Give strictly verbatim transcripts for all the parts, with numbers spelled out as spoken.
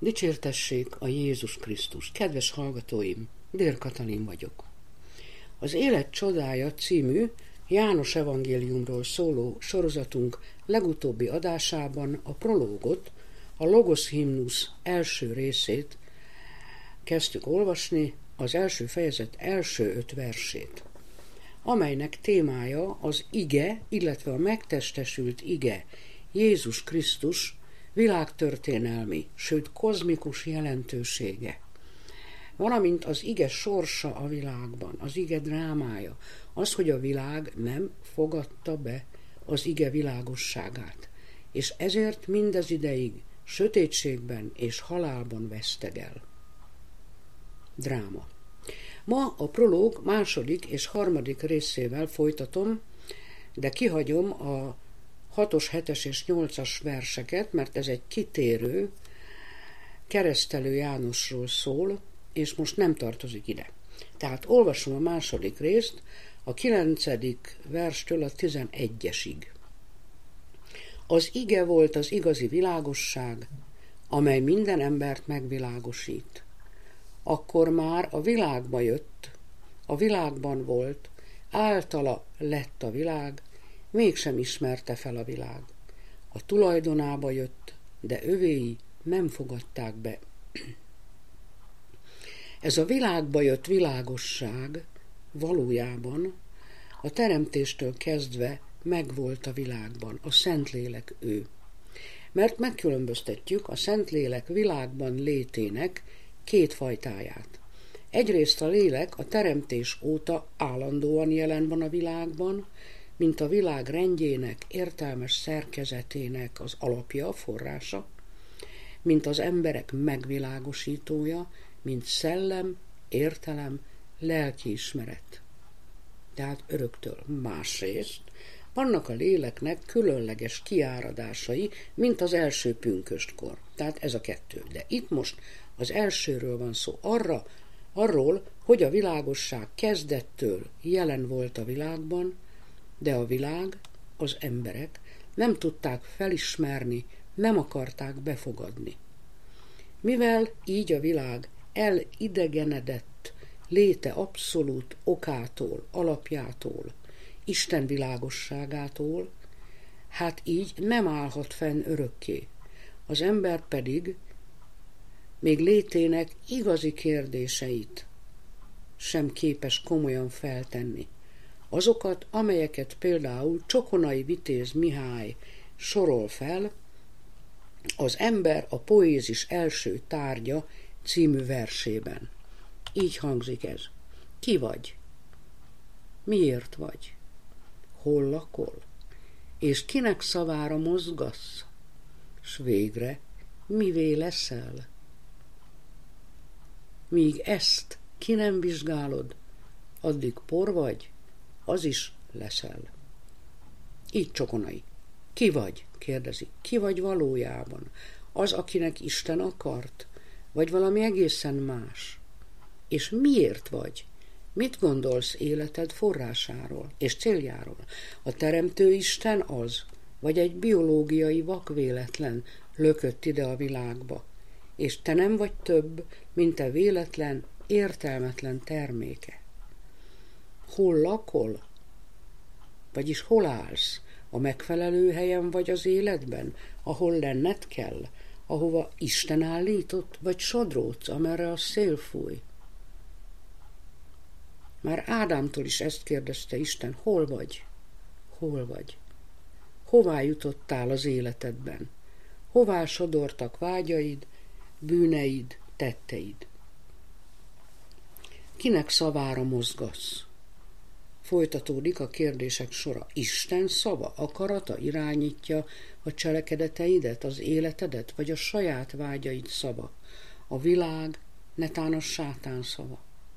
Dicsértessék a Jézus Krisztus! Kedves hallgatóim, Dér Katalin vagyok. Az Élet csodája című János evangéliumról szóló sorozatunk legutóbbi adásában a prológot, a Logos himnusz első részét kezdtük olvasni, az első fejezet első öt versét, amelynek témája az ige, illetve a megtestesült ige, Jézus Krisztus világtörténelmi, sőt kozmikus jelentősége, valamint az ige sorsa a világban, az ige drámája, az, hogy a világ nem fogadta be az ige világosságát, és ezért mindez ideig sötétségben és halálban vesztegel. Dráma. Ma a prológ második és harmadik részével folytatom, de kihagyom a hatos, hetes és nyolcas verseket, mert ez egy kitérő, Keresztelő Jánosról szól, és most nem tartozik ide. Tehát olvasom a második részt, a kilencedik verstől a tizenegyesig. Az ige volt az igazi világosság, amely minden embert megvilágosít. Akkor már a világba jött, a világban volt, általa lett a világ, mégsem ismerte fel a világ. A tulajdonába jött, de övéi nem fogadták be. Ez a világba jött világosság valójában a teremtéstől kezdve megvolt a világban, a Szentlélek ő. Mert megkülönböztetjük a Szentlélek világban létének két fajtáját. Egyrészt a lélek a teremtés óta állandóan jelen van a világban, mint a világ rendjének, értelmes szerkezetének az alapja, forrása, mint az emberek megvilágosítója, mint szellem, értelem, lelkiismeret. Tehát öröktől. Másrészt vannak a léleknek különleges kiáradásai, mint az első pünköstkor. Tehát ez a kettő. De itt most az elsőről van szó, arra, arról, hogy a világosság kezdettől jelen volt a világban, de a világ, az emberek nem tudták felismerni, nem akarták befogadni. Mivel így a világ elidegenedett léte abszolút okától, alapjától, Isten világosságától, hát így nem állhat fenn örökké. Az ember pedig még létének igazi kérdéseit sem képes komolyan feltenni. Azokat, amelyeket például Csokonai Vitéz Mihály sorol fel, az Ember a poézis első tárgya című versében. Így hangzik ez. Ki vagy? Miért vagy? Hol lakol? És kinek szavára mozgasz? S végre mivé leszel? Míg ezt ki nem vizsgálod, addig por vagy, az is leszel. Így Csokonai. Ki vagy? Kérdezi. Ki vagy valójában? Az, akinek Isten akart? Vagy valami egészen más? És miért vagy? Mit gondolsz életed forrásáról és céljáról? A teremtő Isten az, vagy egy biológiai vakvéletlen lökött ide a világba, és te nem vagy több, mint a véletlen, értelmetlen terméke. Hol lakol? Vagyis hol állsz? A megfelelő helyen vagy az életben, ahol lenned kell, ahova Isten állított, vagy sodródsz, amerre a szél fúj? Már Ádámtól is ezt kérdezte Isten, hol vagy? Hol vagy? Hová jutottál az életedben? Hová sodortak vágyaid, bűneid, tetteid? Kinek szavára mozgasz? Folytatódik a kérdések sora. Isten szava, akarata irányítja a cselekedeteidet, az életedet, vagy a saját vágyaid szava? A világ, netán a sátán szava?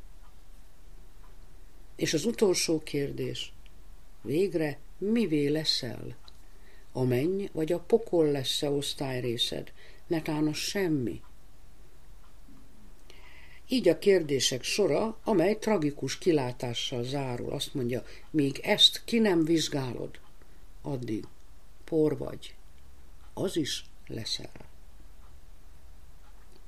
És az utolsó kérdés. Végre mivé leszel? A menny vagy a pokol lesz-e osztályrészed? Netán a semmi? Így a kérdések sora, amely tragikus kilátással zárul. Azt mondja, míg ezt ki nem vizsgálod, addig por vagy, az is leszel.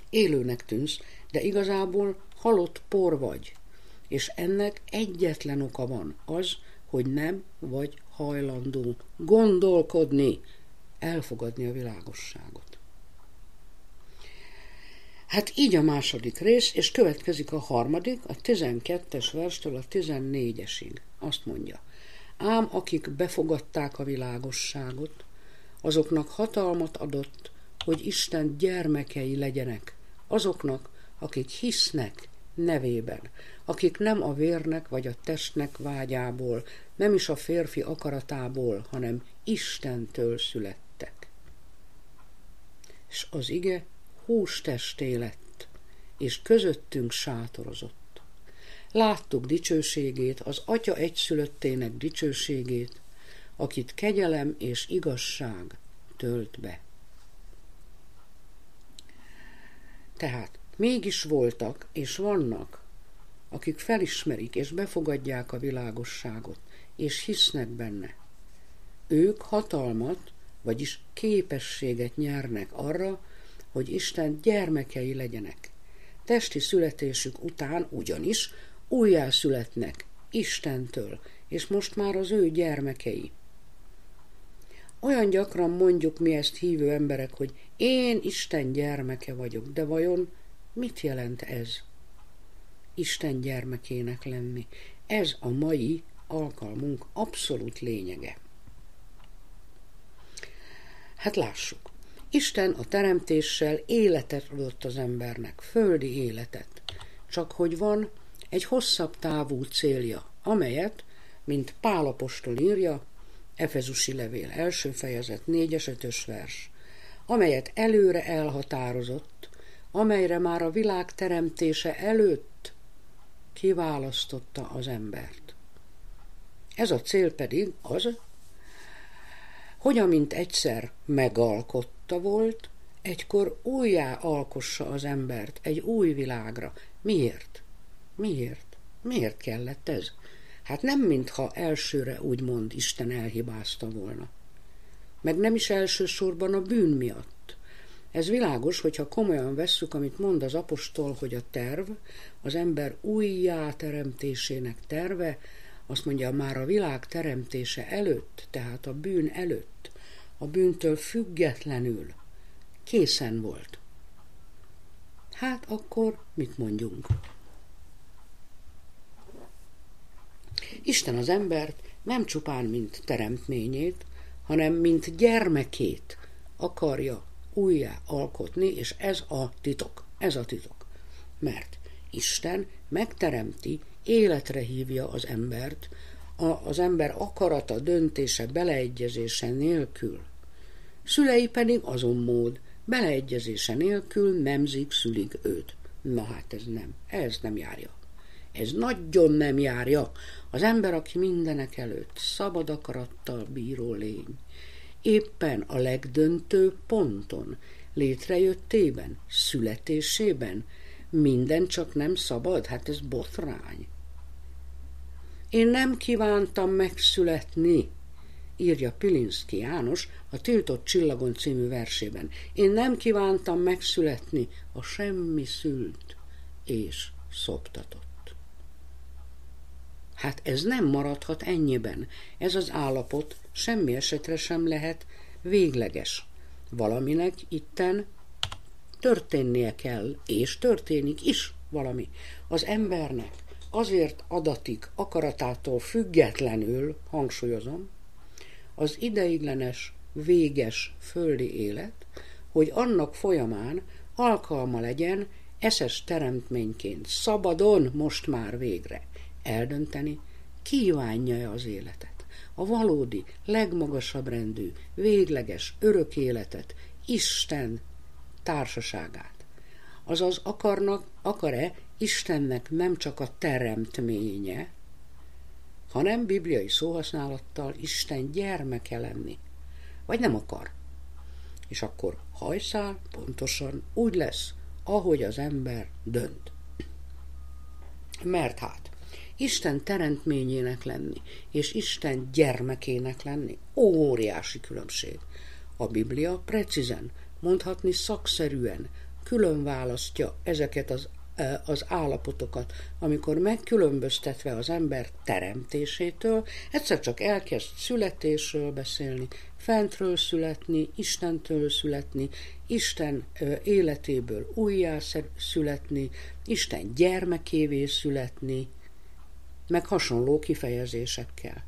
élőnek tűnsz, de igazából halott por vagy. És ennek egyetlen oka van, az, hogy nem vagy hajlandó gondolkodni, elfogadni a világosságot. Hát így a második rész, és következik a harmadik, a tizenkettes verstől a tizennégyesig. Azt mondja, ám akik befogadták a világosságot, azoknak hatalmat adott, hogy Isten gyermekei legyenek, azoknak, akik hisznek nevében, akik nem a vérnek vagy a testnek vágyából, nem is a férfi akaratából, hanem Istentől születtek. És az ige hústesté lett, és közöttünk sátorozott. Láttuk dicsőségét, az Atya egyszülöttének dicsőségét, akit kegyelem és igazság tölt be. Tehát mégis voltak és vannak, akik felismerik és befogadják a világosságot, és hisznek benne. Ők hatalmat, vagyis képességet nyernek arra, hogy Isten gyermekei legyenek. Testi születésük után ugyanis újjászületnek Istentől, és most már az ő gyermekei. Olyan gyakran mondjuk mi ezt hívő emberek, hogy én Isten gyermeke vagyok, de vajon mit jelent ez? Isten gyermekének lenni. Ez a mai alkalmunk abszolút lényege. Hát lássuk. Isten a teremtéssel életet adott az embernek, földi életet. Csak hogy van egy hosszabb távú célja, amelyet, mint Pál apostol írja, Efezusi levél első fejezet négyes ötös vers, amelyet előre elhatározott, amelyre már a világ teremtése előtt kiválasztotta az embert. Ez a cél pedig az, hogy amint egyszer megalkotta volt, egykor újjá alkossa az embert egy új világra. Miért? Miért? Miért kellett ez? Hát nem mintha elsőre úgymond Isten elhibázta volna. Meg nem is elsősorban a bűn miatt. Ez világos, hogyha komolyan vesszük, amit mond az apostol, hogy a terv, az ember újjáteremtésének terve, azt mondja, már a világ teremtése előtt, tehát a bűn előtt, a bűntől függetlenül készen volt. Hát akkor mit mondjunk? Isten az embert nem csupán mint teremtményét, hanem mint gyermekét akarja újjá alkotni, és ez a titok, ez a titok. Mert Isten megteremti, életre hívja az embert, a, az ember akarata, döntése, beleegyezése nélkül. Szülei pedig azon mód, beleegyezése nélkül nemzik, szülik őt. Na hát ez nem, ez nem járja. Ez nagyon nem járja. Az ember, aki mindenek előtt szabad akarattal bíró lény, éppen a legdöntőbb ponton, létrejöttében, születésében, minden csak nem szabad, hát ez botrány. Én nem kívántam megszületni, írja Pilinszky János a Tiltott csillagon című versében. Én nem kívántam megszületni, a semmi szült és szoptatott. Hát ez nem maradhat ennyiben. Ez az állapot semmi esetre sem lehet végleges. Valaminek itten történnie kell, és történik is valami. Az embernek azért adatik akaratától függetlenül, hangsúlyozom, az ideiglenes, véges földi élet, hogy annak folyamán alkalma legyen eszes teremtményként, szabadon most már végre eldönteni, kívánja-e az életet, a valódi, legmagasabb rendű, végleges, örök életet, Isten társaságát. Azaz akarnak, akar-e Istennek nem csak a teremtménye, hanem bibliai szóhasználattal Isten gyermeke lenni. Vagy nem akar. És akkor hajszál, pontosan úgy lesz, ahogy az ember dönt. Mert hát Isten teremtményének lenni, és Isten gyermekének lenni óriási különbség. A Biblia precízen, mondhatni szakszerűen külön választja ezeket az, az állapotokat, amikor megkülönböztetve az ember teremtésétől, egyszer csak elkezd születésről beszélni, fentről születni, Istentől születni, Isten életéből újjá születni, Isten gyermekévé születni, meg hasonló kifejezésekkel.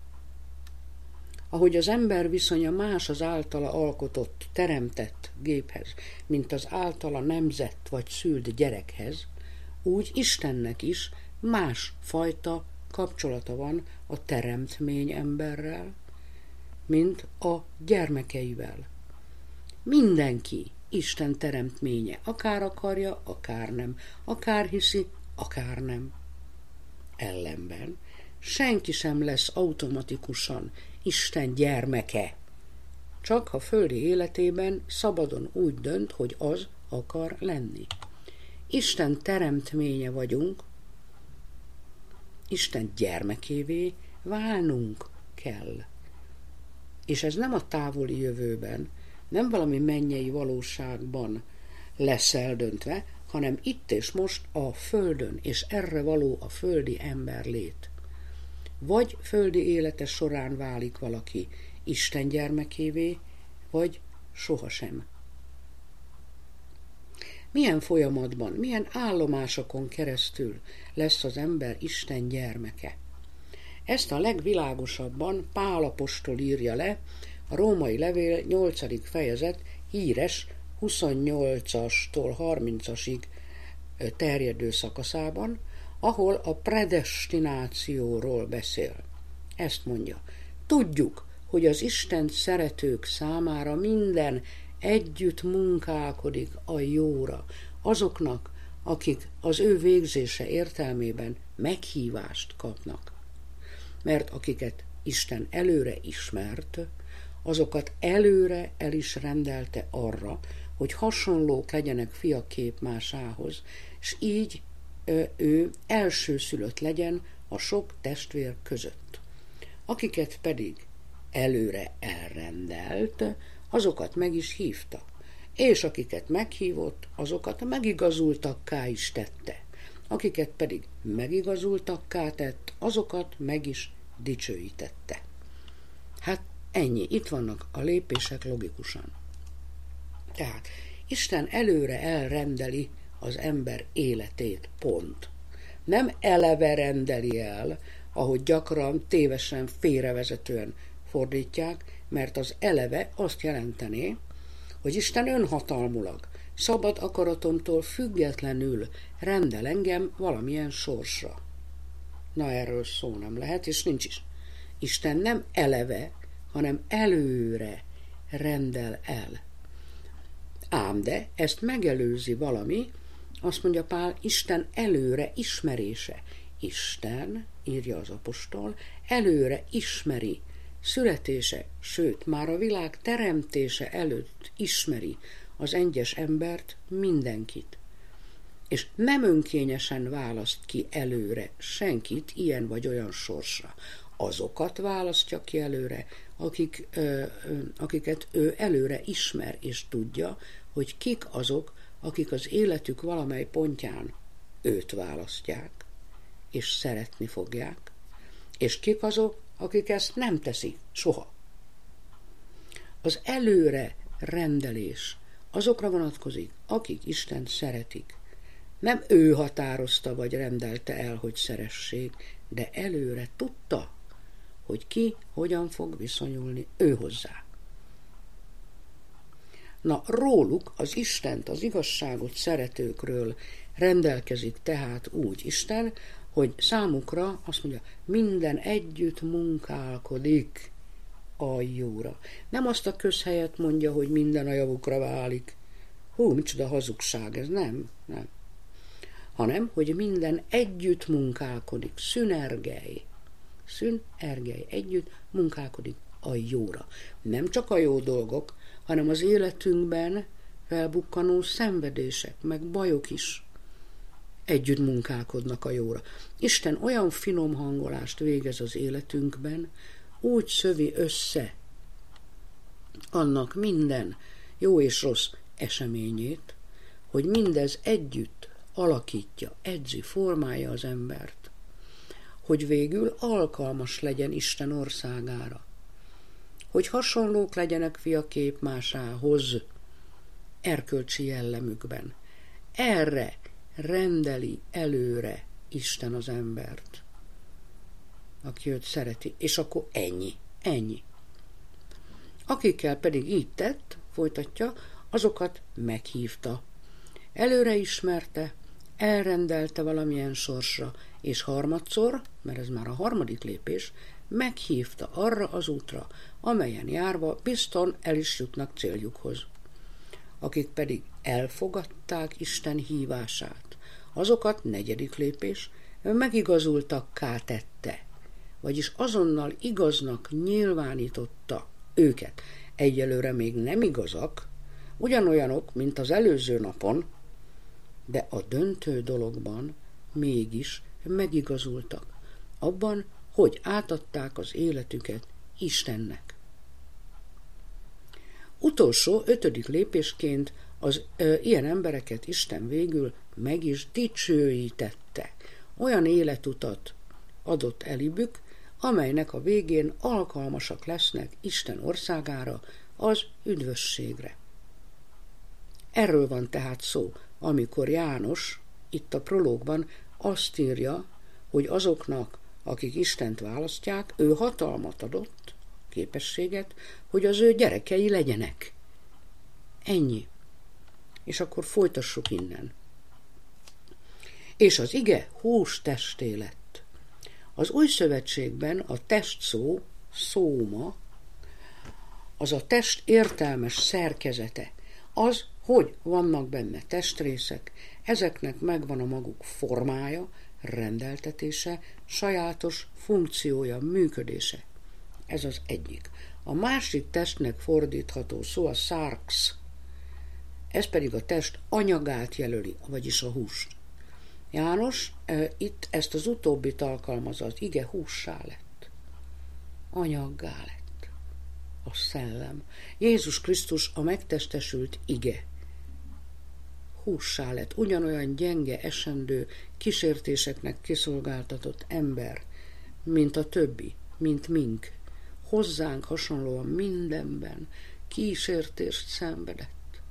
Ahogy az ember viszonya más az általa alkotott, teremtett géphez, mint az általa nemzett vagy szült gyerekhez, úgy Istennek is más fajta kapcsolata van a teremtmény emberrel, mint a gyermekeivel. Mindenki Isten teremtménye, akár akarja, akár nem, akár hiszi, akár nem. Ellenben senki sem lesz automatikusan Isten gyermeke, csak ha földi életében szabadon úgy dönt, hogy az akar lenni. Isten teremtménye vagyunk, Isten gyermekévé válnunk kell. És ez nem a távoli jövőben, nem valami mennyei valóságban lesz eldöntve, hanem itt és most a földön, és erre való a földi emberlét. Vagy földi élete során válik valaki Isten gyermekévé, vagy sohasem. Milyen folyamatban, milyen állomásokon keresztül lesz az ember Isten gyermeke? Ezt a legvilágosabban Pál apostol írja le a római levél nyolcadik fejezet híres huszonnyolcastól harmincasig terjedő szakaszában, ahol a predestinációról beszél. Ezt mondja: tudjuk, hogy az Istent szeretők számára minden együtt munkálkodik a jóra, azoknak, akik az ő végzése értelmében meghívást kapnak. Mert akiket Isten előre ismert, azokat előre el is rendelte arra, hogy hasonlók legyenek fia képmásához, és így ő elsőszülött legyen a sok testvér között. Akiket pedig előre elrendelt, azokat meg is hívta, és akiket meghívott, azokat megigazultakká is tette. Akiket pedig megigazultakká tett, azokat meg is dicsőítette. Hát ennyi, itt vannak a lépések logikusan. Tehát Isten előre elrendeli az ember életét, pont. Nem eleve rendeli el, ahogy gyakran tévesen, félrevezetően fordítják, mert az eleve azt jelentené, hogy Isten önhatalmulag, szabad akaratomtól függetlenül rendel engem valamilyen sorsra. Na, erről szó nem lehet, és nincs is. Isten nem eleve, hanem előre rendel el. Ám de ezt megelőzi valami, azt mondja Pál, Isten előre ismerése. Isten, írja az apostol, előre ismeri születése, sőt, már a világ teremtése előtt ismeri az egyes embert, mindenkit. És nem önkényesen választ ki előre senkit ilyen vagy olyan sorsra. Azokat választja ki előre, akik, ö, ö, akiket ő előre ismer és tudja, hogy kik azok, akik az életük valamely pontján őt választják, és szeretni fogják, és kik azok, akik ezt nem teszik soha. Az előre rendelés azokra vonatkozik, akik Istent szeretik. Nem ő határozta vagy rendelte el, hogy szeressék, de előre tudta, hogy ki hogyan fog viszonyulni ő hozzá. Na, róluk, az Istent, az igazságot szeretőkről rendelkezik tehát úgy Isten, hogy számukra azt mondja, minden együtt munkálkodik a jóra. Nem azt a közhelyet mondja, hogy minden a javukra válik. Hú, micsoda hazugság, ez nem, nem. Hanem, hogy minden együtt munkálkodik, szünergely. Szünergely, együtt munkálkodik a jóra. Nem csak a jó dolgok, hanem az életünkben felbukkanó szenvedések, meg bajok is együtt munkálkodnak a jóra. Isten olyan finom hangolást végez az életünkben, úgy szövi össze annak minden jó és rossz eseményét, hogy mindez együtt alakítja, edzi, formálja az embert, hogy végül alkalmas legyen Isten országára, hogy hasonlók legyenek fia képmásához erkölcsi jellemükben. Erre rendeli előre Isten az embert, aki őt szereti, és akkor ennyi, ennyi. Akikkel pedig így tett, folytatja, azokat meghívta. Előre ismerte, elrendelte valamilyen sorsra, és harmadszor, mert ez már a harmadik lépés, meghívta arra az útra, amelyen járva bizton el is jutnak céljukhoz. Akik pedig elfogadták Isten hívását, azokat, negyedik lépés, megigazultakká tette, vagyis azonnal igaznak nyilvánította őket. Egyelőre még nem igazak, ugyanolyanok, mint az előző napon, de a döntő dologban mégis megigazultak, abban, hogy átadták az életüket Istennek. Utolsó, ötödik lépésként az ö, ilyen embereket Isten végül meg is dicsőítette. Olyan életutat adott elibük, amelynek a végén alkalmasak lesznek Isten országára, az üdvösségre. Erről van tehát szó, amikor János itt a prológban azt írja, hogy azoknak, akik Istent választják, ő hatalmat adott, képességet, hogy az ő gyerekei legyenek. Ennyi. És akkor folytassuk innen. És az ige hús testé lett. Az új szövetségben a test szó, szóma, az a test értelmes szerkezete, az, hogy vannak benne testrészek, ezeknek megvan a maguk formája, rendeltetése, sajátos funkciója, működése. Ez az egyik. A másik testnek fordítható szó a sarx, ez pedig a test anyagát jelöli, vagyis a húst. János e, itt ezt az utóbbit alkalmazza, az ige hússá lett. Anyaggá lett. A szellem. Jézus Krisztus a megtestesült ige. Hússá lett, ugyanolyan gyenge, esendő, kísértéseknek kiszolgáltatott ember, mint a többi, mint mink. Hozzánk hasonlóan mindenben kísértést szenvedett.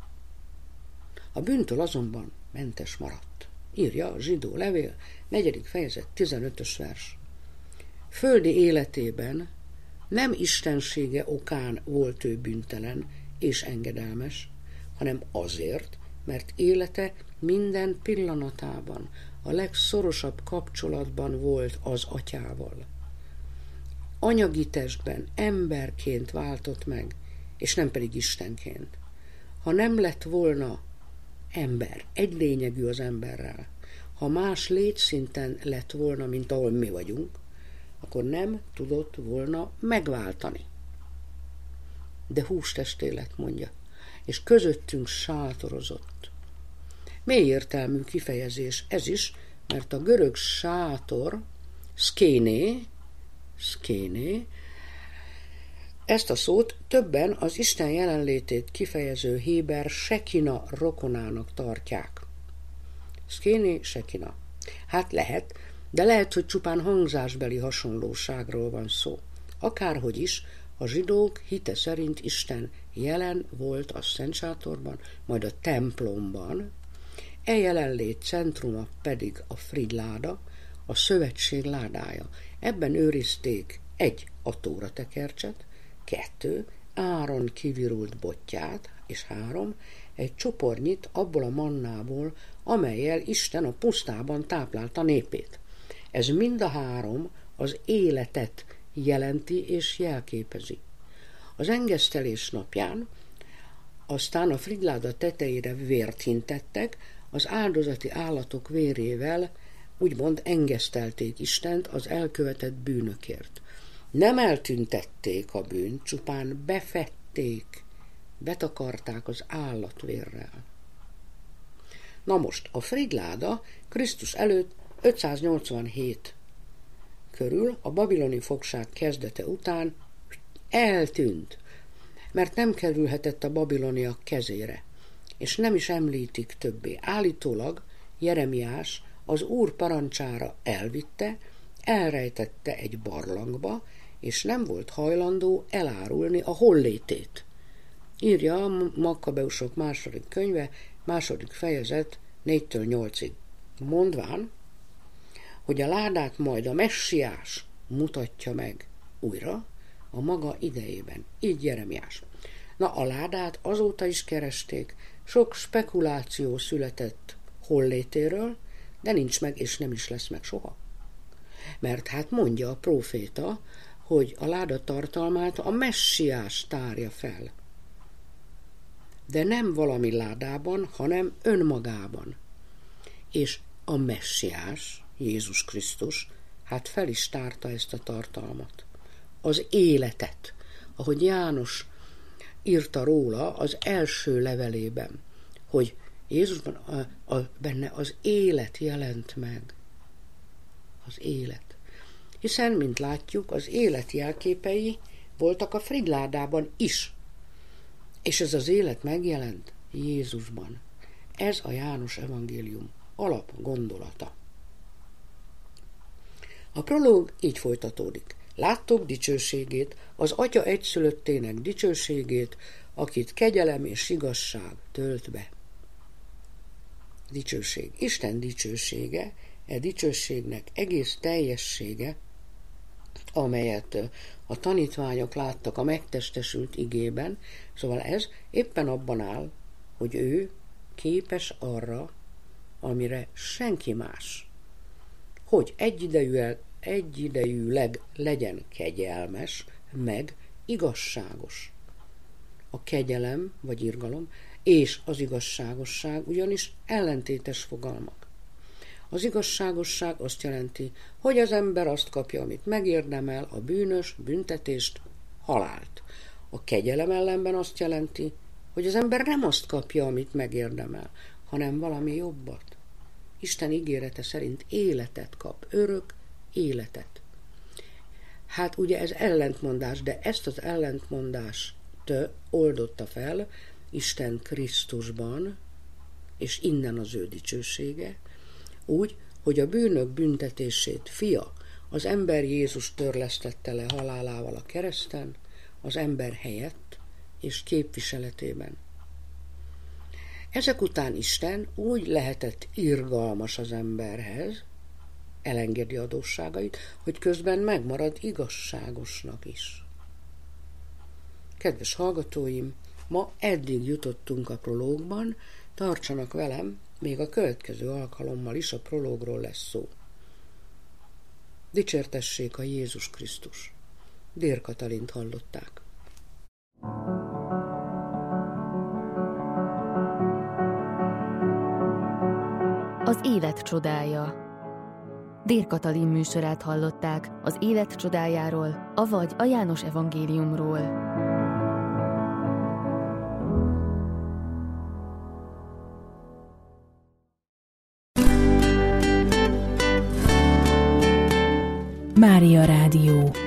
A bűntől azonban mentes maradt. Írja a zsidó levél, negyedik fejezet, tizenötös vers. Földi életében nem istensége okán volt ő bűntelen és engedelmes, hanem azért, mert élete minden pillanatában a legszorosabb kapcsolatban volt az atyával. Anyagi testben emberként váltott meg, és nem pedig istenként. Ha nem lett volna ember, egy lényegű az emberrel, ha más létszinten lett volna, mint ahol mi vagyunk, akkor nem tudott volna megváltani. De hústesté lett, mondja, és közöttünk sátorozott. Mély értelmű kifejezés ez is, mert a görög sátor, szkéné, szkéné, ezt a szót többen az Isten jelenlétét kifejező héber sekina rokonának tartják. Szkéné, sekina. Hát lehet, de lehet, hogy csupán hangzásbeli hasonlóságról van szó. Akárhogy is, a zsidók hite szerint Isten jelen volt a szentsátorban, majd a templomban, e jelenlét centruma pedig a frigyláda, a szövetség ládája. Ebben őrizték egy, a tóra tekercset, kettő, Áron kivirult botját, és három, egy csopornyit abból a mannából, amellyel Isten a pusztában táplálta népét. Ez mind a három az életet jelenti és jelképezi. Az engesztelés napján aztán a frigyláda tetejére vért hintettek, az áldozati állatok vérével úgymond engesztelték Istent az elkövetett bűnökért. Nem eltüntették a bűnt, csupán befették, betakarták az állatvérrel. Na most, a frigyláda Krisztus előtt ötszáznyolcvanhét körül, a babiloni fogság kezdete után eltűnt, mert nem kerülhetett a babiloniak kezére. és nem is említik többé. Állítólag Jeremiás az Úr parancsára elvitte, elrejtette egy barlangba, és nem volt hajlandó elárulni a hollétét. Írja a Makkabeusok második könyve, második fejezet négytől nyolcig. Mondván, hogy a ládát majd a Messiás mutatja meg újra a maga idejében. Így Jeremiás. Na, a ládát azóta is keresték, sok spekuláció született hollétéről, de nincs meg, és nem is lesz meg soha. Mert hát mondja a próféta, hogy a láda tartalmát a Messiás tárja fel. De nem valami ládában, hanem önmagában. És a Messiás, Jézus Krisztus, hát fel is tárta ezt a tartalmat. Az életet, ahogy János írta róla az első levelében, hogy Jézusban a, a, benne az élet jelent meg. Az élet. Hiszen, mint látjuk, az élet jelképei voltak a frigyládában is. És ez az élet megjelent Jézusban. Ez a János evangélium alap gondolata. A prológ így folytatódik. Láttok dicsőségét, az Atya egyszülöttének dicsőségét, akit kegyelem és igazság tölt be. Dicsőség. Isten dicsősége, e dicsőségnek egész teljessége, amelyet a tanítványok láttak a megtestesült igében, szóval ez éppen abban áll, hogy ő képes arra, amire senki más, hogy egyidejűleg, egyidejűleg legyen kegyelmes, meg igazságos. A kegyelem, vagy irgalom, és az igazságosság ugyanis ellentétes fogalmak. Az igazságosság azt jelenti, hogy az ember azt kapja, amit megérdemel, a bűnös büntetést, halált. A kegyelem ellenben azt jelenti, hogy az ember nem azt kapja, amit megérdemel, hanem valami jobbat. Isten ígérete szerint életet kap, örök életet. Hát ugye ez ellentmondás, de ezt az ellentmondást oldotta fel Isten Krisztusban, és innen az ő dicsősége, úgy, hogy a bűnök büntetését fia, az ember Jézus törlesztette le halálával a kereszten, az ember helyett és képviseletében. Ezek után Isten úgy lehetett irgalmas az emberhez, elengedi adósságait, hogy közben megmarad igazságosnak is. Kedves hallgatóim, ma eddig jutottunk a prológban, tartsanak velem, még a következő alkalommal is a prológról lesz szó. Dicsértessék a Jézus Krisztus. Dér Katalint hallották. Az élet csodája. Dér Katalin műsorát hallották az élet csodájáról, avagy a János evangéliumról. Mária Rádió.